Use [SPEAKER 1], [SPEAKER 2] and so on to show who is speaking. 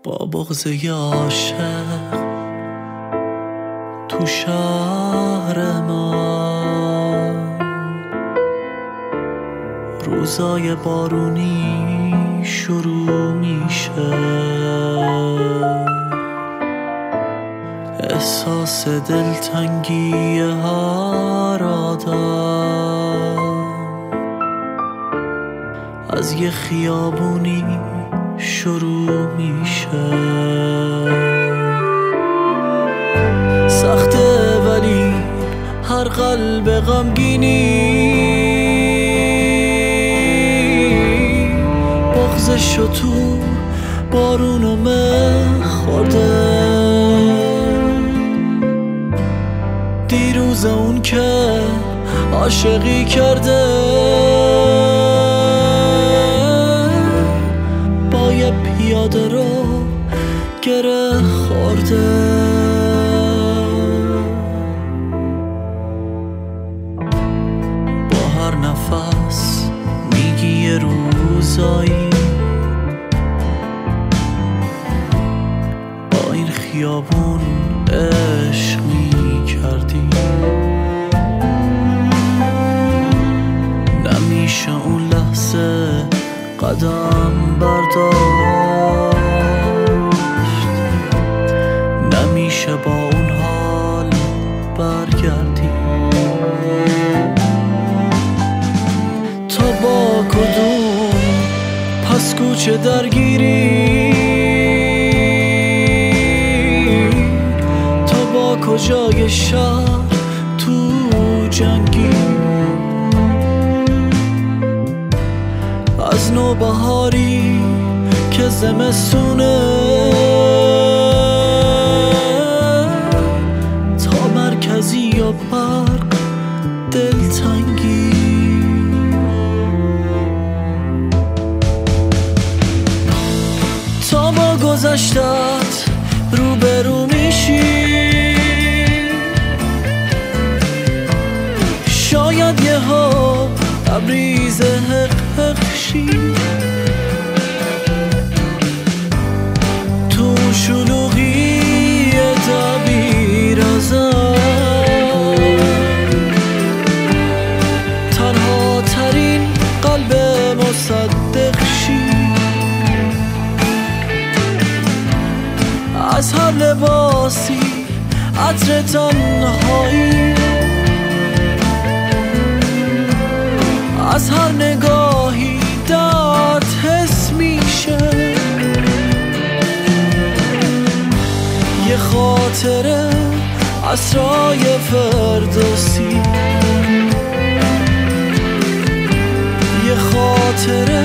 [SPEAKER 1] با بغض عاشق تو شهر ما، روزای بارونی شروع میشه، احساس دلتنگی هر آدم از یه خیابونی شروع میشه. سخته ولی هر قلب غمگینی بغضشو تو بارونو مه خورده. دیروز اون که عاشقی کرده با یه پیاده رو گره خورده. با هر نفس میگی یه روزایی با این خیابون عشق میکردی. نمیشه اون لحظه قدم برداشت، نمیشه با اون حال برگردی. تا با کدوم پس کوچه درگیری، تا با کجای شهر تو جنگی، از نوبهاری که زمستونه تا مرکزی یا برق دلتنگی. تا با گذشتت روبرو میشی، شاید یه ها تبریز حق شی. تو شلوغی دبیر ازم تنها ترین قلب مصدق شی. از هر لباسی عطر تنهایی، از هر نگاهی درد حس میشه. یه خاطره عصرای فردوسی، یه خاطره